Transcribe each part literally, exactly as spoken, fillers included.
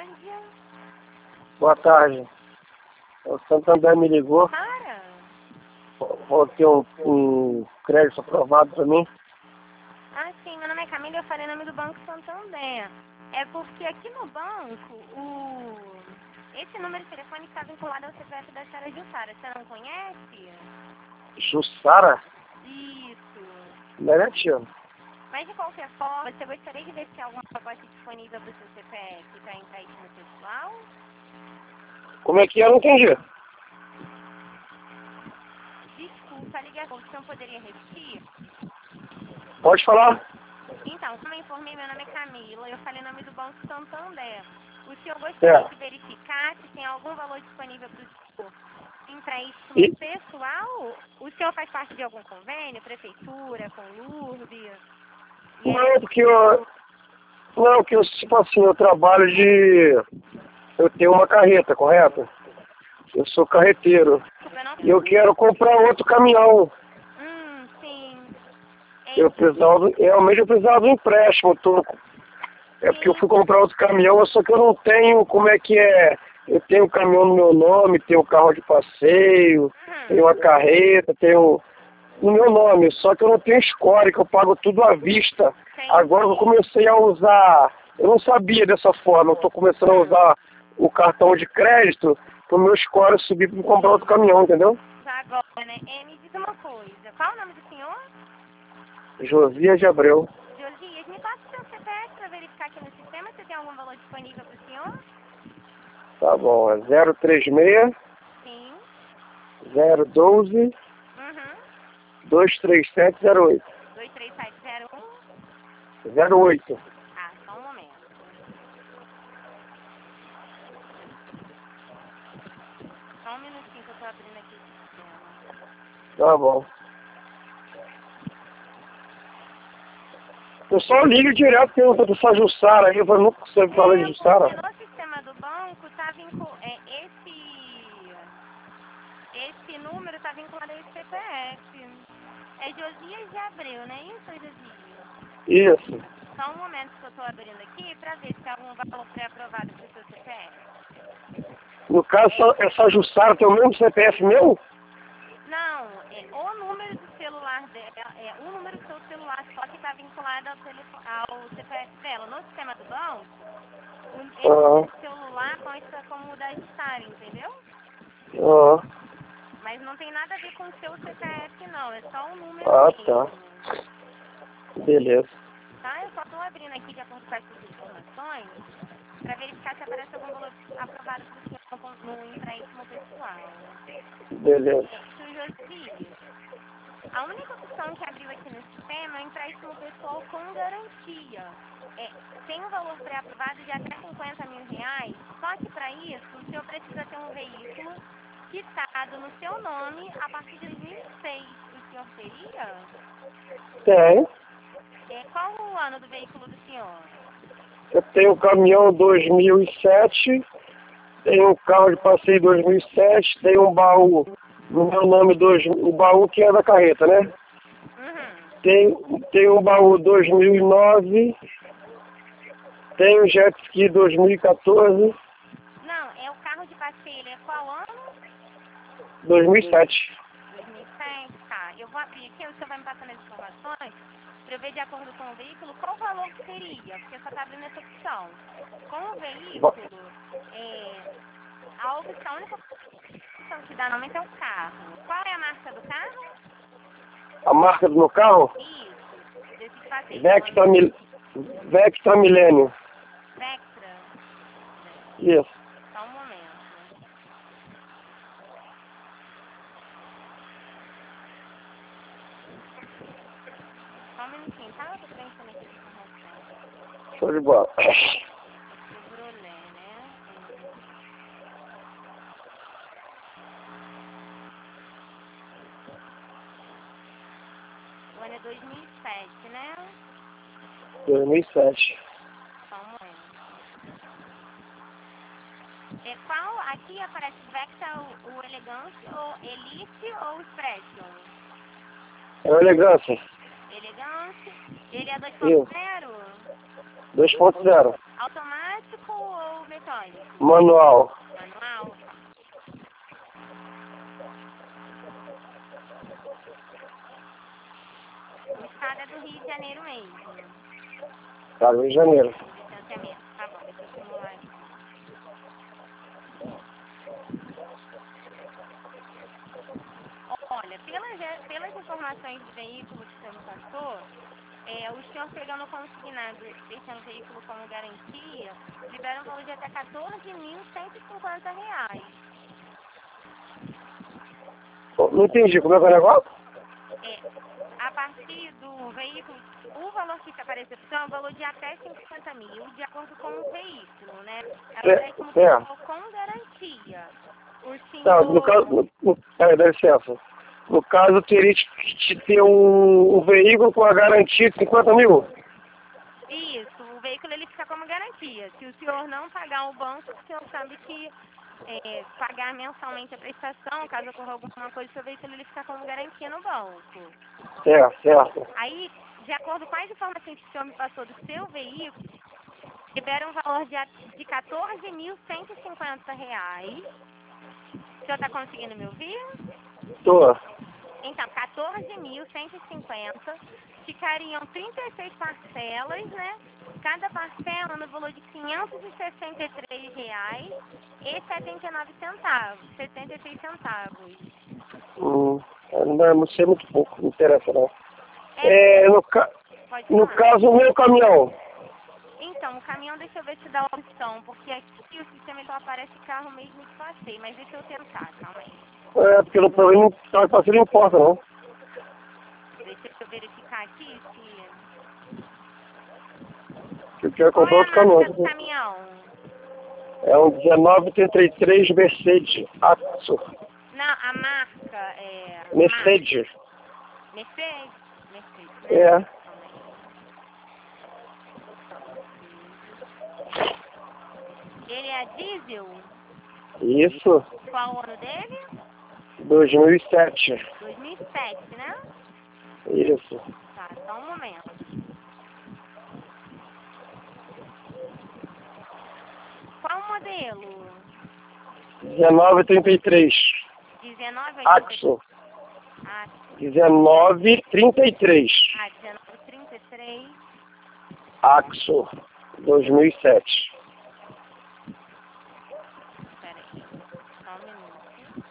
tarde. Boa tarde. O Santander me ligou. Para. Vou ter um, um crédito aprovado para mim. Ah, sim. Meu nome é Camila e eu falei em nome do Banco Santander. É porque aqui no banco, o... esse número de telefone está vinculado ao C P F da senhora Jussara. Você não conhece? Jussara? Isso. Negativo. Mas de qualquer forma, você gostaria de ver se tem alguma proposta disponível para o seu C P F para empréstimo pessoal? Como é que é? Eu não entendi. Desculpa, a ligação, você não poderia repetir? Pode falar. Então, como eu informei, meu nome é Camila, eu falei em nome do Banco Santander. O senhor gostaria É. de verificar se tem algum valor disponível para o senhor empréstimo E... pessoal? O senhor faz parte de algum convênio, prefeitura, com Lurb? Não, porque eu... Não, que eu, tipo assim, eu trabalho de... Eu tenho uma carreta, correto? Eu sou carreteiro. Desculpa, eu não E eu entendi. quero comprar outro caminhão. Hum, sim. Eu precisava, do- realmente eu precisava do empréstimo. Eu tô, é porque eu Sim. fui comprar outro caminhão, só que eu não tenho, como é que é? Eu tenho um caminhão no meu nome, tenho um carro de passeio, tenho uma carreta, tenho no meu nome, só que eu não tenho score, que eu pago tudo à vista. Sim. Agora eu comecei a usar, eu não sabia dessa forma, eu estou começando a usar o cartão de crédito para o meu score subir para comprar outro caminhão, entendeu? Agora, né? É, me diz uma coisa. Qual o nome do senhor? Josias de Abreu. Josias, me passa o seu C P F para verificar aqui no sistema se tem algum valor disponível para o senhor? Tá bom, é zero três seis, Sim. zero um dois, Uhum. dois três sete zero oito. dois três sete zero um. zero oito. Ah, só um momento. Só um minutinho que eu tô abrindo aqui o sistema. Tá bom. Eu só ligo direto perguntando se a Jussara aí, eu falo, nunca você fala de É, Jussara. porque no sistema do banco tá vinculado. É, esse. Esse número tá vinculado a esse C P F. É Josias de Abreu, não é isso, Josias? Isso. Só um momento que eu tô abrindo aqui pra ver se tem algum valor pré-aprovado pro seu C P F. No caso, essa, essa Jussara tem o mesmo C P F meu? Não, é o número do celular dela, é o número do seu celular, só que está vinculado ao, telefone, ao C P F dela. No sistema do banco, o, esse Aham. número do celular consta como o da Jussara, entendeu? Aham. Mas não tem nada a ver com o seu C P F, não. É só um número Ah, mesmo. tá. Beleza. Tá? Eu só estou abrindo aqui de acordo com essas informações para verificar se aparece algum valor aprovado para o senhor no empréstimo pessoal. Beleza. Senhor Josias, a única opção que abriu aqui no sistema é o empréstimo pessoal com garantia. É, tem um valor pré-aprovado de até cinquenta mil reais, só que para isso o senhor precisa ter um veículo quitado no seu nome a partir de dois mil e seis. O senhor teria? Tem. É, qual o ano do veículo do senhor? Eu tenho um caminhão dois mil e sete, tenho um carro de passeio dois mil e sete, tenho um baú no meu nome, dois, o baú que é da carreta, né? Uhum. Tem, tem um baú dois mil e nove, tem um jet ski dois mil e quatorze, Não, é o carro de passeio, é qual ano? dois mil e sete. dois mil e sete, tá. Eu vou abrir aqui, o senhor vai me passando as informações para eu ver de acordo com o veículo qual o valor que seria, porque só está abrindo essa opção. Com o veículo, é, a opção, a única opção que dá normalmente é o carro. Qual é a marca do carro? A marca do meu carro? Isso, desse de passeio. Vectra, Mil... Vectra Millennium. Vectra. Isso. Só um momento. Só um minutinho, tá? Eu tô preenchendo aqui essa informação. Show de bola. Chevrolet, né? É... O ano é dois mil e sete, né? dois mil e sete. Só um momento. É, qual, aqui aparece Vectra, o, o Elegance, ou Elite ou Expression? É uma elegância. Elegance. Ele é dois ponto Isso. zero? dois ponto zero. Automático ou mecânico? Manual. Manual? O estado é do Rio de Janeiro mesmo. Tá, Rio de Janeiro. Licenciamento. Tá bom, deixa eu simular aqui. Olha, pelas, pelas informações do veículo que o senhor me passou, é, o senhor pegando consignado, deixando o veículo como garantia, libera um valor de até quatorze mil cento e cinquenta reais. Não entendi, como é que é o negócio? É, a partir do veículo, o valor que apareceu é um valor de até cinquenta mil, de acordo com o veículo, né? É o É, décimo é. pessoal com garantia. O senhor... Tá, no caso, no, no, é, dá licença. No caso, eu teria que te ter um, um veículo com a garantia de cinquenta mil? Isso, o veículo ele fica como garantia. Se o senhor não pagar o banco, o senhor sabe que é, pagar mensalmente a prestação, caso ocorra alguma coisa, o seu veículo ele fica como garantia no banco. É, certo. Aí, de acordo com as informações que o senhor me passou do seu veículo, libera um valor de, a- de quatorze mil cento e cinquenta reais. O senhor está conseguindo me ouvir? Tô. Então, quatorze mil cento e cinquenta, ficariam trinta e seis parcelas, né? Cada parcela no valor de quinhentos e sessenta e três reais e setenta e nove centavos, setenta e seis centavos. Hum, não, não sei muito pouco, não interessa não. É, É, no, ca, pode no falar. caso, o meu caminhão. Então, o caminhão, deixa eu ver se dá a opção, porque aqui o sistema só aparece carro mesmo de passeio, mas deixa eu tentar, calma aí. É, porque no problema não tá não importa não. Deixa eu verificar aqui se... Eu quero Qual comprar é a outro caminhão. marca do caminhão? É um dezenove trinta e três Mercedes Axo. Não, a marca é... Mercedes. Marca. Mercedes? Mercedes, né? É. Calma aí. Ele é diesel? Isso. Qual o ano dele? dois mil e sete. dois mil e sete, né? Isso. Tá, só um momento. Qual o modelo? dezenove trinta e três. dezenove oitenta? Axo. Ah, dezenove trinta e três. ah, dezenove trinta e três. Axo. dois mil e sete. Pera aí, só um minuto.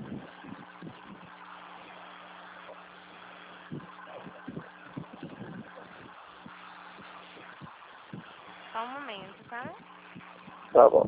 Só um momento, tá? Tá bom.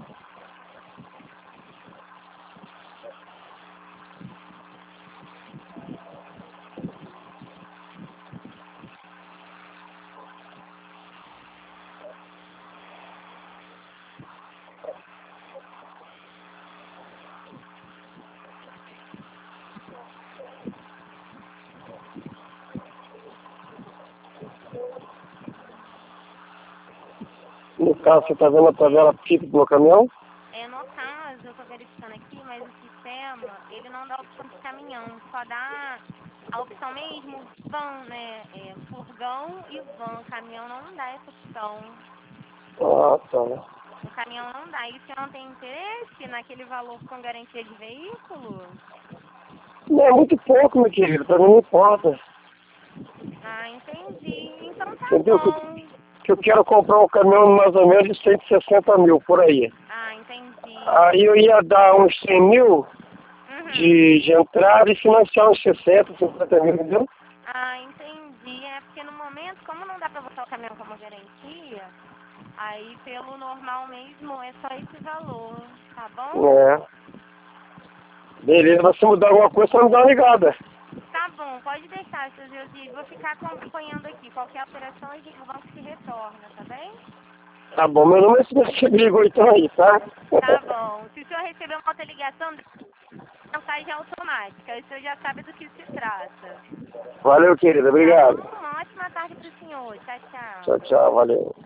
No caso, você tá vendo a tabela tipo do meu caminhão? É, no caso, eu tô verificando aqui, mas o sistema, ele não dá a opção de caminhão, só dá a opção mesmo van, né? É, furgão e van. Caminhão não dá essa opção. Ah, tá. O caminhão não dá. E você não tem interesse naquele valor com garantia de veículo? Não, é muito pouco, meu querido. Pra mim não importa. Ah, entendi. Então tá Entendeu? Que eu, bom. que eu quero comprar um caminhão mais ou menos de cento e sessenta mil, por aí. Ah, entendi. Aí eu ia dar uns cem mil Uhum. de, de entrada e financiar uns sessenta, cinquenta mil, entendeu? Ah, entendi. É porque no momento, como não dá pra botar o caminhão como garantia, aí pelo normal mesmo é só esse valor, tá bom? É. Beleza, mas se mudar alguma coisa, só me dá uma ligada. Tá bom, pode deixar, seu Josias. Vou ficar acompanhando aqui. Qualquer alteração, a gente, o banco se retorna, tá bem? Tá bom, meu número é se você me ligou então aí, tá? Tá bom. Se o senhor receber uma outra ligação, mensagem automática. O senhor já sabe do que se trata. Valeu, querida. Tá Obrigado. bom? Uma ótima tarde pro senhor. Tchau, tchau. Tchau, tchau. Valeu.